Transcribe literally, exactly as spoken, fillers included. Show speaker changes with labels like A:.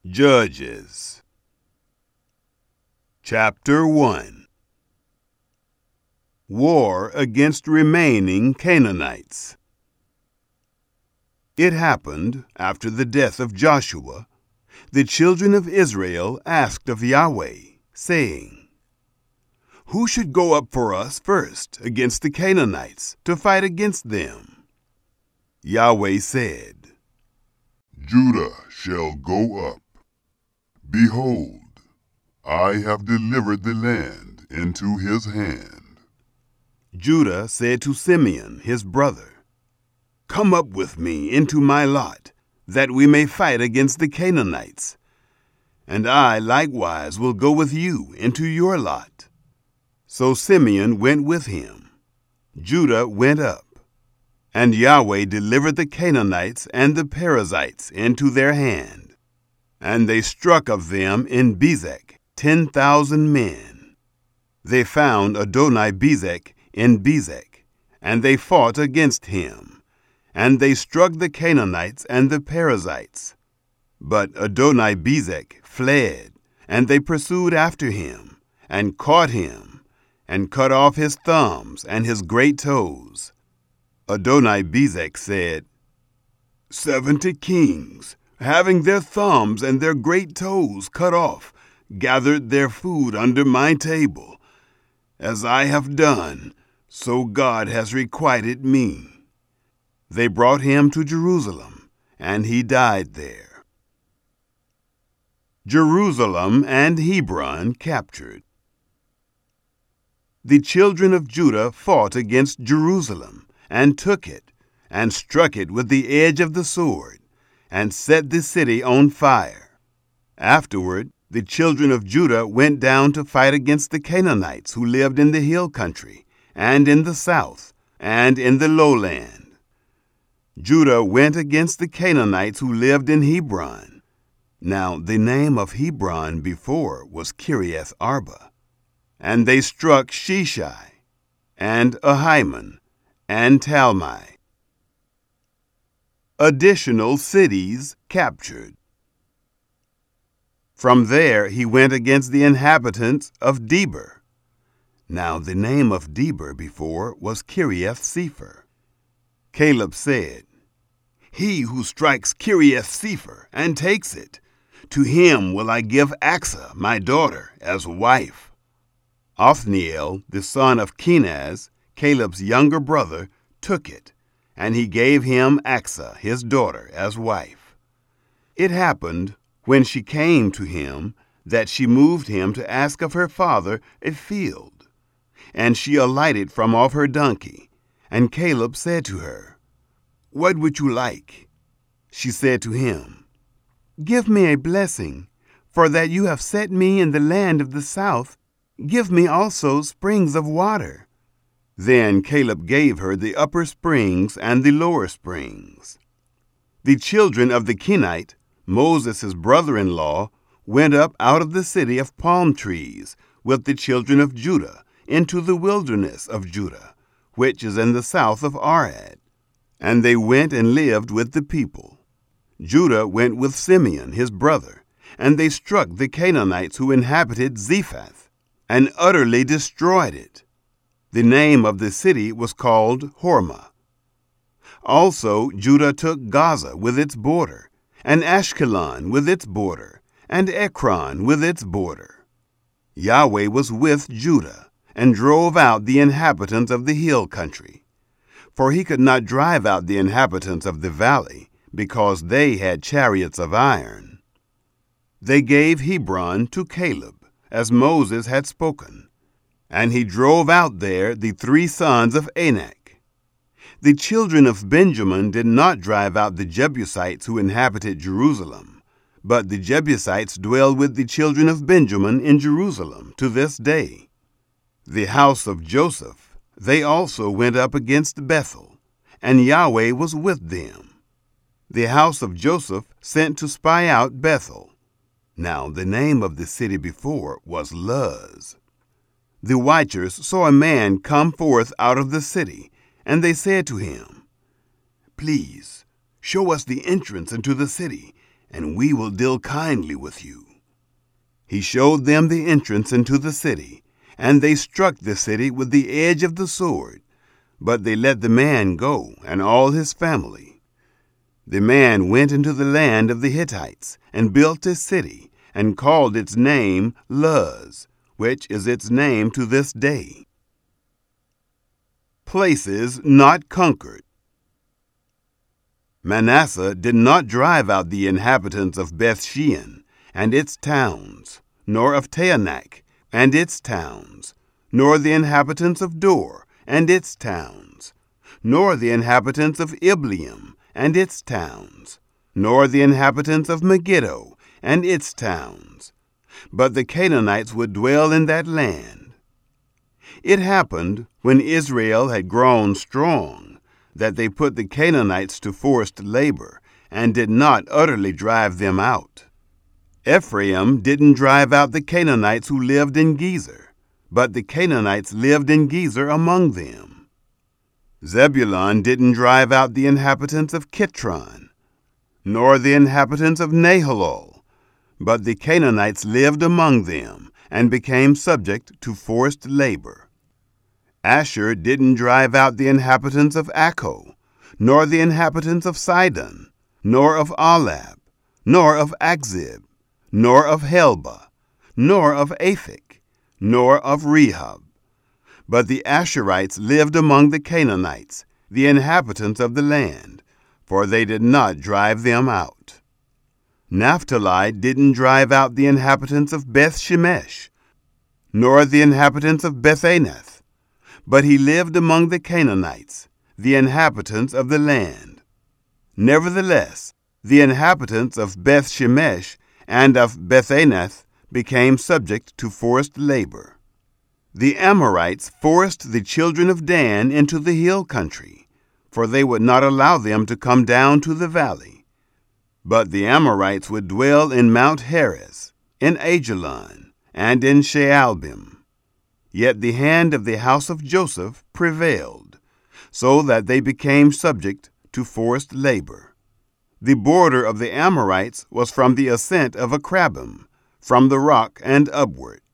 A: Judges Chapter one. War against remaining Canaanites. It happened, after the death of Joshua, the children of Israel asked of Yahweh, saying, "Who should go up for us first against the Canaanites to fight against them?" Yahweh said,
B: "Judah shall go up. Behold, I have delivered the land into his hand."
A: Judah said to Simeon his brother, "Come up with me into my lot, that we may fight against the Canaanites. And I likewise will go with you into your lot." So Simeon went with him. Judah went up. And Yahweh delivered the Canaanites and the Perizzites into their hand. And they struck of them in Bezek ten thousand men. They found Adoni-Bezek in Bezek, and they fought against him. And they struck the Canaanites and the Perizzites. But Adoni-Bezek fled, and they pursued after him, and caught him, and cut off his thumbs and his great toes. Adoni-Bezek said, "Seventy kings, having their thumbs and their great toes cut off, gathered their food under my table. As I have done, so God has requited me." They brought him to Jerusalem, and he died there. Jerusalem and Hebron captured. The children of Judah fought against Jerusalem, and took it, and struck it with the edge of the sword, and set the city on fire. Afterward, the children of Judah went down to fight against the Canaanites who lived in the hill country, and in the south, and in the lowland. Judah went against the Canaanites who lived in Hebron. Now the name of Hebron before was Kiriath Arba. And they struck Sheshai, and Ahiman, and Talmai. Additional cities captured. From there he went against the inhabitants of Debir. Now the name of Debir before was Kiriath Sepher. Caleb said, "He who strikes Kiriath Sepher and takes it, to him will I give Achsah my daughter as wife." Othniel, the son of Kenaz, Caleb's younger brother, took it, and he gave him Achsah his daughter as wife. It happened, when she came to him, that she moved him to ask of her father a field. And she alighted from off her donkey, and Caleb said to her, "What would you like?" She said to him, "Give me a blessing, for that you have set me in the land of the south. Give me also springs of water." Then Caleb gave her the upper springs and the lower springs. The children of the Kenite, Moses' brother-in-law, went up out of the city of palm trees with the children of Judah into the wilderness of Judah, which is in the south of Arad. And they went and lived with the people. Judah went with Simeon his brother, and they struck the Canaanites who inhabited Zephath, and utterly destroyed it. The name of the city was called Hormah. Also Judah took Gaza with its border, and Ashkelon with its border, and Ekron with its border. Yahweh was with Judah, and drove out the inhabitants of the hill country. For he could not drive out the inhabitants of the valley, because they had chariots of iron. They gave Hebron to Caleb, as Moses had spoken. And he drove out there the three sons of Anak. The children of Benjamin did not drive out the Jebusites who inhabited Jerusalem, but the Jebusites dwell with the children of Benjamin in Jerusalem to this day. The house of Joseph, they also went up against Bethel, and Yahweh was with them. The house of Joseph sent to spy out Bethel. Now the name of the city before was Luz. The watchers saw a man come forth out of the city, and they said to him, "Please, show us the entrance into the city, and we will deal kindly with you. He showed them the entrance into the city, and they struck the city with the edge of the sword, but they let the man go and all his family. The man went into the land of the Hittites and built a city, and called its name Luz, which is its name to this day. Places not conquered. Manasseh did not drive out the inhabitants of Beth-shean and its towns, nor of Taanach and its towns, nor the inhabitants of Dor and its towns, nor the inhabitants of Ibleam and its towns, nor the inhabitants of Megiddo and its towns, but the Canaanites would dwell in that land. It happened, when Israel had grown strong, that they put the Canaanites to forced labor, and did not utterly drive them out. Ephraim didn't drive out the Canaanites who lived in Gezer, but the Canaanites lived in Gezer among them. Zebulun didn't drive out the inhabitants of Kitron, nor the inhabitants of Nahalol, but the Canaanites lived among them, and became subject to forced labor. Asher didn't drive out the inhabitants of Akko, nor the inhabitants of Sidon, nor of Alab, nor of Akzib, nor of Helba, nor of Aphek, nor of Rehob. But the Asherites lived among the Canaanites, the inhabitants of the land, for they did not drive them out. Naphtali didn't drive out the inhabitants of Beth-shemesh, nor the inhabitants of Beth-anath, but he lived among the Canaanites, the inhabitants of the land. Nevertheless, the inhabitants of Beth-shemesh and of Beth-anath became subject to forced labor. The Amorites forced the children of Dan into the hill country, for they would not allow them to come down to the valley. But the Amorites would dwell in Mount Heres, in Ajalon, and in Shaalbim. Yet the hand of the house of Joseph prevailed, so that they became subject to forced labor. The border of the Amorites was from the ascent of Akrabim, from the rock and upward.